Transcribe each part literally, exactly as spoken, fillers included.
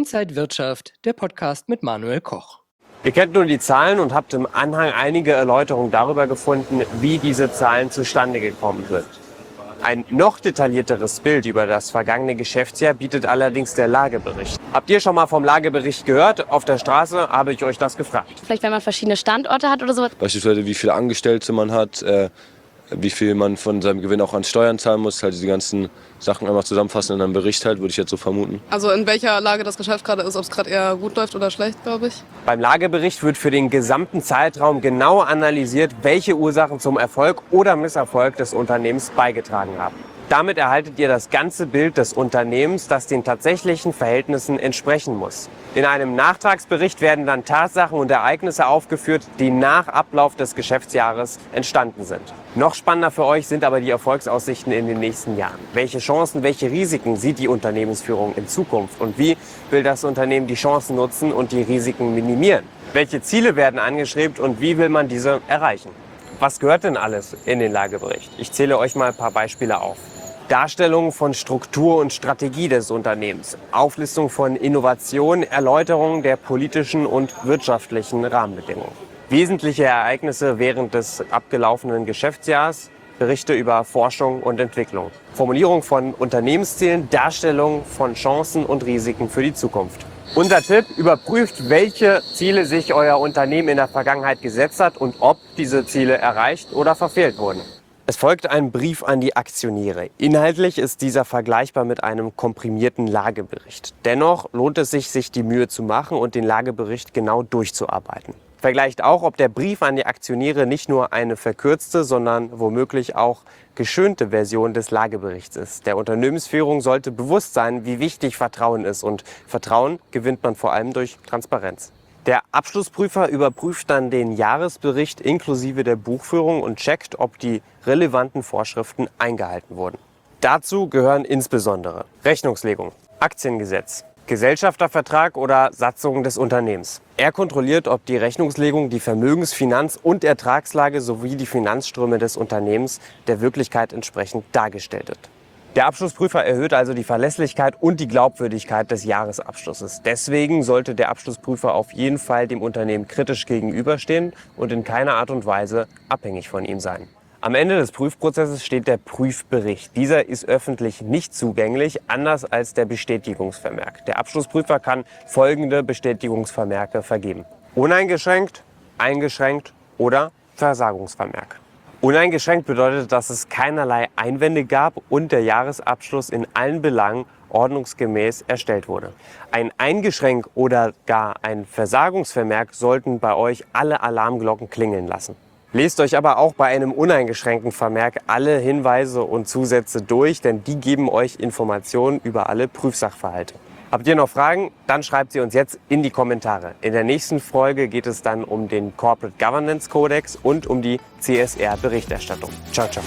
Inside Wirtschaft, der Podcast mit Manuel Koch. Ihr kennt nun die Zahlen und habt im Anhang einige Erläuterungen darüber gefunden, wie diese Zahlen zustande gekommen sind. Ein noch detaillierteres Bild über das vergangene Geschäftsjahr bietet allerdings der Lagebericht. Habt ihr schon mal vom Lagebericht gehört? Auf der Straße habe ich euch das gefragt. Vielleicht, wenn man verschiedene Standorte hat oder so. Beispielsweise, wie viele Angestellte man hat, äh, wie viel man von seinem Gewinn auch an Steuern zahlen muss. Halt diese ganzen Sachen einmal zusammenfassen in einem Bericht halt, würde ich jetzt so vermuten. Also in welcher Lage das Geschäft gerade ist, ob es gerade eher gut läuft oder schlecht, glaube ich. Beim Lagebericht wird für den gesamten Zeitraum genau analysiert, welche Ursachen zum Erfolg oder Misserfolg des Unternehmens beigetragen haben. Damit erhaltet ihr das ganze Bild des Unternehmens, das den tatsächlichen Verhältnissen entsprechen muss. In einem Nachtragsbericht werden dann Tatsachen und Ereignisse aufgeführt, die nach Ablauf des Geschäftsjahres entstanden sind. Noch spannender für euch sind aber die Erfolgsaussichten in den nächsten Jahren. Welche Chancen, welche Risiken sieht die Unternehmensführung in Zukunft? Und wie will das Unternehmen die Chancen nutzen und die Risiken minimieren? Welche Ziele werden angestrebt und wie will man diese erreichen? Was gehört denn alles in den Lagebericht? Ich zähle euch mal ein paar Beispiele auf. Darstellung von Struktur und Strategie des Unternehmens, Auflistung von Innovation, Erläuterung der politischen und wirtschaftlichen Rahmenbedingungen. Wesentliche Ereignisse während des abgelaufenen Geschäftsjahres, Berichte über Forschung und Entwicklung, Formulierung von Unternehmenszielen, Darstellung von Chancen und Risiken für die Zukunft. Unser Tipp: Überprüft, welche Ziele sich euer Unternehmen in der Vergangenheit gesetzt hat und ob diese Ziele erreicht oder verfehlt wurden. Es folgt ein Brief an die Aktionäre. Inhaltlich ist dieser vergleichbar mit einem komprimierten Lagebericht. Dennoch lohnt es sich, sich die Mühe zu machen und den Lagebericht genau durchzuarbeiten. Vergleicht auch, ob der Brief an die Aktionäre nicht nur eine verkürzte, sondern womöglich auch geschönte Version des Lageberichts ist. Der Unternehmensführung sollte bewusst sein, wie wichtig Vertrauen ist. Und Vertrauen gewinnt man vor allem durch Transparenz. Der Abschlussprüfer überprüft dann den Jahresbericht inklusive der Buchführung und checkt, ob die relevanten Vorschriften eingehalten wurden. Dazu gehören insbesondere Rechnungslegung, Aktiengesetz, Gesellschaftervertrag oder Satzung des Unternehmens. Er kontrolliert, ob die Rechnungslegung die Vermögens-, Finanz- und Ertragslage sowie die Finanzströme des Unternehmens der Wirklichkeit entsprechend dargestellt wird. Der Abschlussprüfer erhöht also die Verlässlichkeit und die Glaubwürdigkeit des Jahresabschlusses. Deswegen sollte der Abschlussprüfer auf jeden Fall dem Unternehmen kritisch gegenüberstehen und in keiner Art und Weise abhängig von ihm sein. Am Ende des Prüfprozesses steht der Prüfbericht. Dieser ist öffentlich nicht zugänglich, anders als der Bestätigungsvermerk. Der Abschlussprüfer kann folgende Bestätigungsvermerke vergeben: Uneingeschränkt, eingeschränkt oder Versagungsvermerk. Uneingeschränkt bedeutet, dass es keinerlei Einwände gab und der Jahresabschluss in allen Belangen ordnungsgemäß erstellt wurde. Ein Eingeschränkt oder gar ein Versagungsvermerk sollten bei euch alle Alarmglocken klingeln lassen. Lest euch aber auch bei einem uneingeschränkten Vermerk alle Hinweise und Zusätze durch, denn die geben euch Informationen über alle Prüfsachverhalte. Habt ihr noch Fragen? Dann schreibt sie uns jetzt in die Kommentare. In der nächsten Folge geht es dann um den Corporate Governance Codex und um die C S R-Berichterstattung. Ciao, ciao.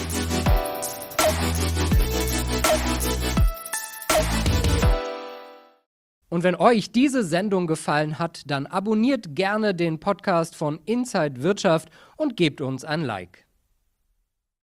Und wenn euch diese Sendung gefallen hat, dann abonniert gerne den Podcast von Inside Wirtschaft und gebt uns ein Like.